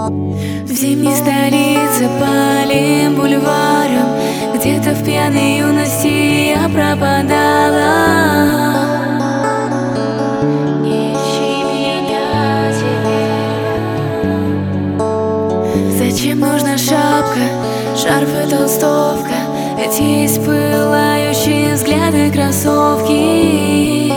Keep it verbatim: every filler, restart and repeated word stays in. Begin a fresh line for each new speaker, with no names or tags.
В зимней столице по аллеям, бульварам, где-то в пьяной юности я пропадала. Не ищи меня теперь. Зачем нужна шапка, шарф и толстовка, эти испылающие взгляды, кроссовки?